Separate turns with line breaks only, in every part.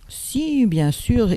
Si, bien sûr,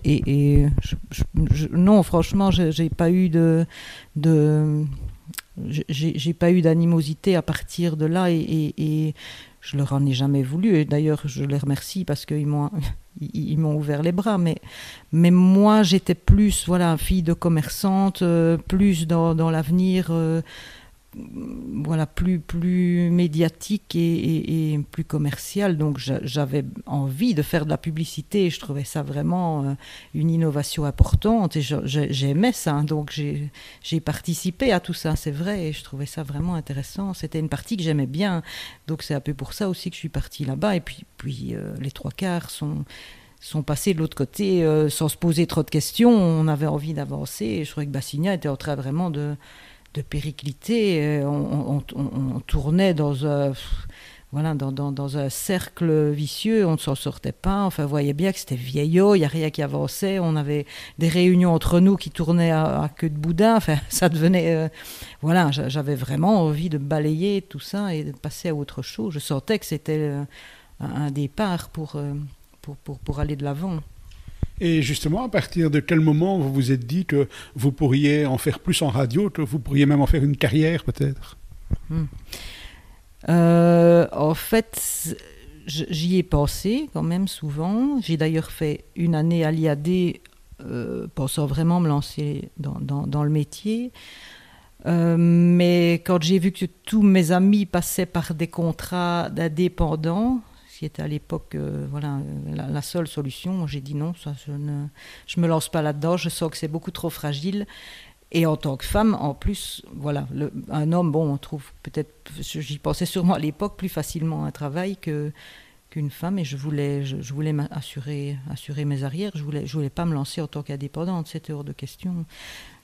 non, franchement, j'ai pas eu de j'ai pas eu d'animosité à partir de là et je leur en ai jamais voulu. Et d'ailleurs, je les remercie parce qu'ils m'ont ils m'ont ouvert les bras. Mais moi, j'étais plus, voilà, fille de commerçante, plus dans l'avenir. Voilà, plus médiatique et plus commercial. Donc j'avais envie de faire de la publicité. Je trouvais ça vraiment une innovation importante et j'aimais ça. Hein. Donc j'ai participé à tout ça, c'est vrai, et je trouvais ça vraiment intéressant. C'était une partie que j'aimais bien. Donc c'est un peu pour ça aussi que je suis partie là-bas. Et puis les trois quarts sont passés de l'autre côté sans se poser trop de questions. On avait envie d'avancer et je trouvais que Bassigna était en train vraiment de péricliter. On tournait dans un, voilà, dans un cercle vicieux, on ne s'en sortait pas. Enfin, vous voyez bien que c'était vieillot, il n'y a rien qui avançait. On avait des réunions entre nous qui tournaient à queue de boudin. Enfin, ça devenait... voilà, j'avais vraiment envie de balayer tout ça et de passer à autre chose. Je sentais que c'était un départ pour aller de l'avant.
Et justement, à partir de quel moment vous vous êtes dit que vous pourriez en faire plus en radio, que vous pourriez même en faire une carrière peut-être?
Hmm. En fait, j'y ai pensé quand même souvent. J'ai d'ailleurs fait une année à l'IAD pensant vraiment me lancer dans le métier. Mais quand j'ai vu que tous mes amis passaient par des contrats d'indépendants, ce qui était à l'époque voilà, la seule solution, j'ai dit non, ça, je me lance pas là-dedans, je sens que c'est beaucoup trop fragile. Et en tant que femme, en plus, voilà, un homme, bon, on trouve peut-être, j'y pensais sûrement à l'époque, plus facilement un travail qu'une femme, et je voulais assurer mes arrières, je voulais pas me lancer en tant qu'indépendante, c'était hors de question.